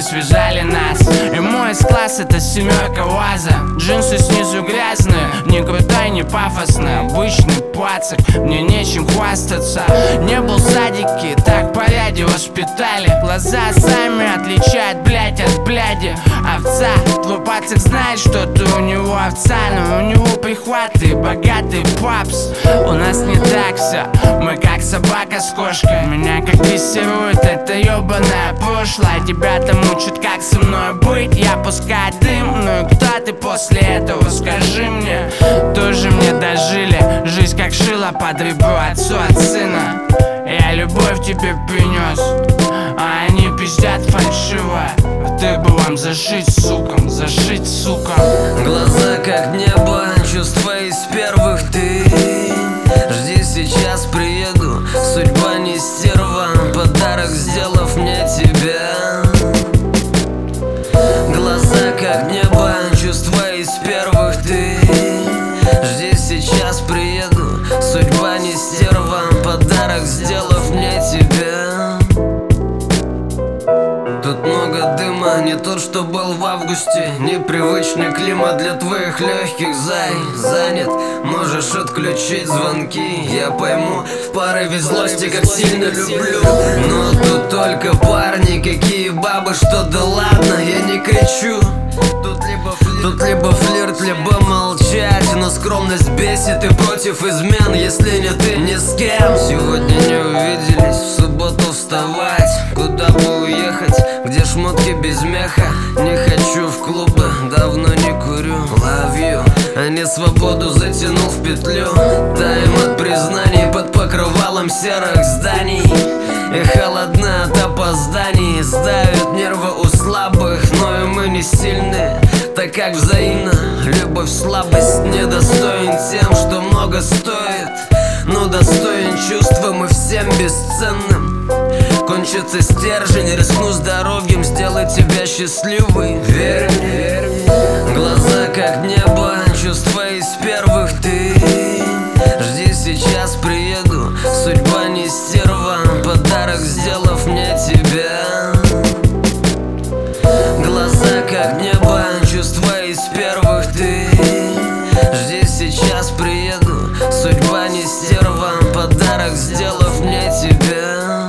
связали нас. И мой S-класс — это семерка УАЗа. Джинсы снизу грязные, не крутой, не пафосный, обычный пацак, мне нечем хвастаться. Не был в садике, так по ряде воспитали. Глаза сами отличают, блядь, от бляди. Овца, твой пацак знает, что ты у него овца, но у него прихваты, богатый папс. У нас не так все, мы как собака с кошкой. Меня как дрессирует это ёбаное прошлое. Тебя-то мучат, как со мной быть. Я пускаю дым, ну и кто ты после этого, скажи мне. Тоже мне дожили, жизнь как шила под ребро отцу от сына. Я любовь тебе принес, а они пиздят фальшиво. Ты бы вам зашить, сукам, зашить, сука. Глаза как небо, чувства из первых ты. Жди, сейчас приеду, судьба не стерва, подарок сделав мне тебя. Глаза как небо, чувства из первых ты. Жди, сейчас приеду, судьба не стерва, подарок сделав мне тебя. Тут много дыма, не тот, что был в августе. Непривычный климат для твоих легких, зай. Занят, можешь отключить звонки. Я пойму в порыве злости, как сильно люблю. Но тут только парни, какие бабы, что да ладно, я не кричу. Тут либо флирт, либо молчать. Но скромность бесит и против измен, если не ты, ни с кем. Сегодня не увиделись, в субботу вставать. Куда бы уехать, где шмотки без меха. Не хочу в клубы, давно не курю. Love you, а не свободу затянул в петлю. Тайм от признаний под покрывалом серых зданий. И холодно от опозданий, сдают нервы у слабых. Но и мы не сильны, так как взаимно. Любовь, слабость недостоин тем, что много стоит, но достоин чувством и всем бесценным. Кончится стержень, рискну здоровьем, сделай тебя счастливой. Верь мне, глаза как небо, чувства из первых ты. Жди, сейчас приеду, судьба не стерва, подарок сделав мне тебя. Глаза как небо, чувства из первых ты. Жди, сейчас приеду, судьба не стерва, подарок сделав мне тебя.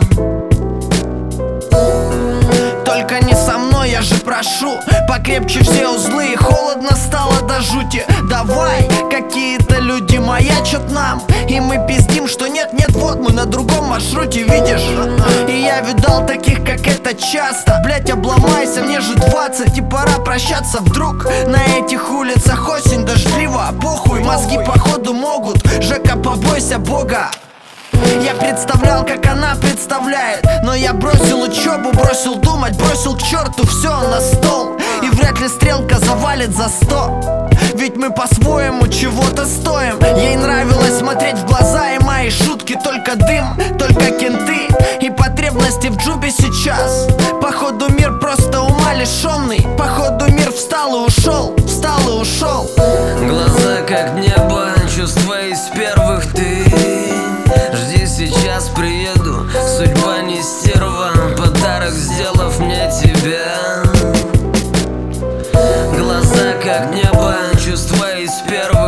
Только не со мной, я же прошу, покрепче все узлы, и холодно стало до жути. Давай, какие-то люди маячат нам, и мы пиздим, что нет-нет, вот мы на другом маршруте, видишь? И я видал таких, как это часто. Блять, обломайся, мне же 20, и пора прощаться вдруг. На этих улицах осень дождлива, похуй, мозги походу могут. Жека, побойся Бога. Я представлял, как она представляет, но я бросил учебу, бросил думать, бросил к черту все на стол. И вряд ли стрелка завалит за 100, ведь мы по-своему чего-то стоим. Ей нравилось смотреть в глаза, и мои шутки только дым, только кенты и потребности в джубе сейчас. Походу мир просто ума лишенный, походу мир встал и ушел, встал и ушел. Глаза как небо, чувства из первых ты. Жди, сейчас приеду, судьба не стерва, подарок сделав мне тебя. Глаза как небо, чувства из первых